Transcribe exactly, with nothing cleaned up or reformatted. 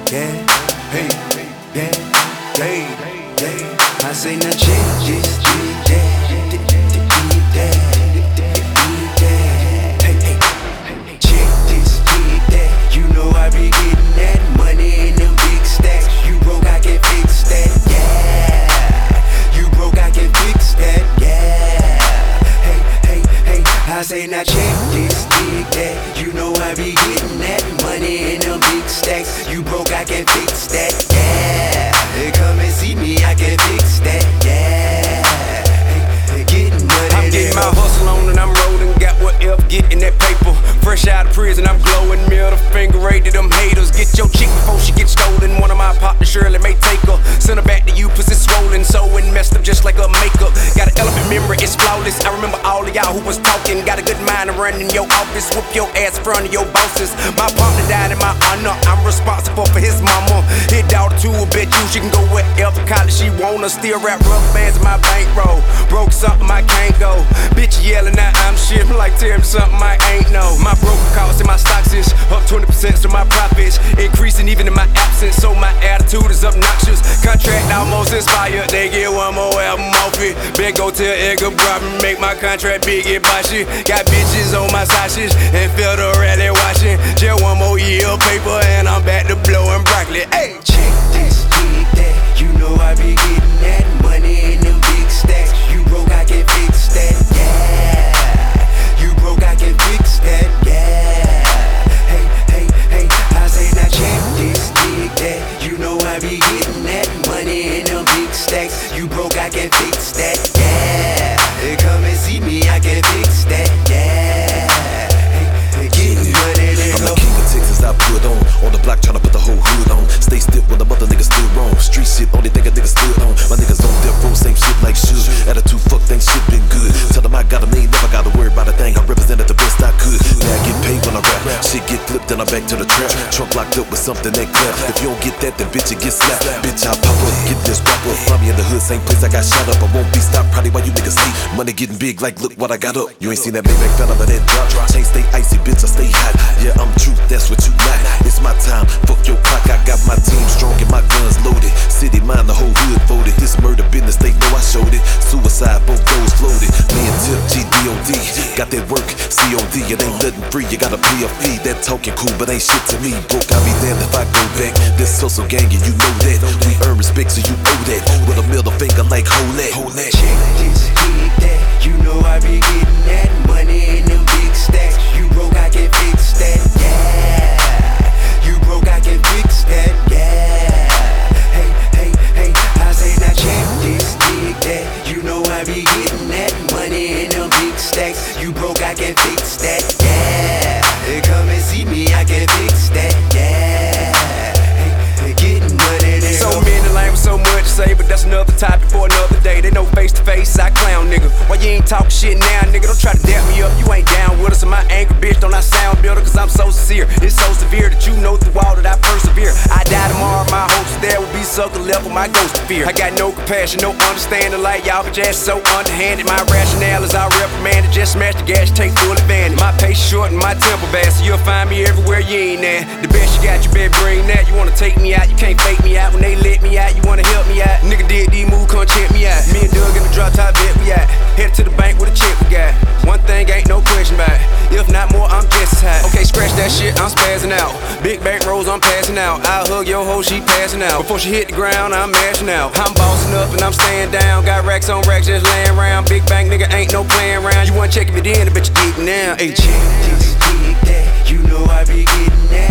yeah, hey, yeah, hey, yeah. I say now check this, yeah, yeah, hey, hey, check this, yeah, you know I be getting that money in them big stacks. You broke, I can fix that, yeah. You broke, I can fix that, yeah. Hey, hey, hey, I say now check this, yeah, you know I be getting that money in them big stacks. You broke, I can fix that, yeah. Hey, come and see me, I can fix that, yeah. Hey, getting money. I'm getting my hustle on and I'm rolling, got whatever, getting that paper. Fresh out of prison, I'm glowing, middle finger right to them haters. Get your chick before she gets stolen. One of my partners Shirley may take her. Send her back to you, pussy swollen, so and messed up just like a makeup. Got an elephant memory, it's flawless. I remember all of y'all who was talking. Got a good mind to run in your office, whoop your ass in front of your bosses. My partner died in my honor, I'm responsible for his mama. His daughter to a bitch, you she can go wherever college she wanna. Still rap rough bands in my bankroll. Broke something I can't go. Bitch yelling now I'm shit, like tell me something I ain't know. My broker costs and my stocks is up twenty percent, so my profits increasing even in my absence. So my attitude is obnoxious. Contract almost expired, they get one more album off it. Then go tell Edgar Robin, make my contract big and boshy. Got bitches on my sausage and feel the rally watching. Just one more year of paper and I'm back to blowing broccoli. Hey, check this, check that, you know I be getting that money in them big stacks. You broke, I can fix that, yeah. You broke, I can fix that, yeah. Hey, hey, hey, I say now check this, check that, you know I be getting that money in them big stacks. You broke, I can fix that, yeah. Hey, come and see me, I can fix that, yeah. Hey, getting money, I'm the king of Texas, I put on On the block tryna put the whole hood on. Stay stiff when the mother niggas still wrong. Street shit, only thing a nigga stood on. My niggas on death row, same shit like should. Attitude, fuck things, shit been good. Tell them I got them, they ain't never gotta worry about a thing. I represented the best I could. Now I get paid when I rap. Shit get flipped, then I'm back to the trap. Trunk locked up with something that clap. If you don't get that, then bitch, you get slapped. Bitch, I pop up, get this rap up. Find me in the hood, same place I got shot up. I won't be stopped, probably why you niggas hate. Money getting big, like look what I got up. You ain't seen that Maybach fella, but that drop. Chain stay icy, bitch, I stay hot. Yeah, I'm true, that's what you not. It's my time, fuck your clock. I got my team strong and my guns loaded. City mind, the whole hood voted. This murder business, they know I showed it. Suicide, both those floated. Me and Tip, G D O D. Got that work, C O D. It ain't nothing free, you gotta pay a fee. That talking cool, but ain't shit to me. Broke, I'll be damned if I go back. This social gang, and you know that. We earn respect, so you owe that. With a middle finger like hold that. Check this, check that, you know I be getting that money in them big stacks. You broke, I can fix that, yeah. You broke, I can fix that, yeah. Hey, hey, hey, I say now check this, check that, you know I be getting that money in them big stacks. You broke, I can fix that, yeah. Hey, come and see me, I can fix that, yeah. Hey, getting money there. so many lame with so much to say, but that's another topic for another day. They know face to face, I clown nigga. Why you ain't talking shit now, nigga? Don't try to dap me up, you ain't down with us. And my anger, bitch, don't I sound bitter? Cause I'm so sincere. It's so severe that you know through all that I persevere. I die tomorrow, my hopes there will be sucker left with my ghost of fear. I got no compassion, no understanding like y'all, but just so underhanded. My rationale is I reprimanded, just smash the gas, take full advantage. My pace short and my temper bad, so you'll find me everywhere you ain't at. The best you got, you better bring that. You wanna take me out, you can't fake me out. When they let me out, you wanna help me out. Nigga did these moves, come check me out. Me and Doug in the drop top bet we out. Headed to the bank with a check we got. One thing ain't no question about it. If not more, I'm just as high. Okay, scratch that shit, I'm spazzing out. Big bank rolls, I'm passing out. I'll hug your hoe, she passing out. Before she hit the ground, I'm mashing out. I'm bossing up and I'm staying down. Got racks on racks just laying around. Big bank nigga ain't no playing around. You wanna check if it in, I bet you get it now. Hey, check this, check that, you know I be getting that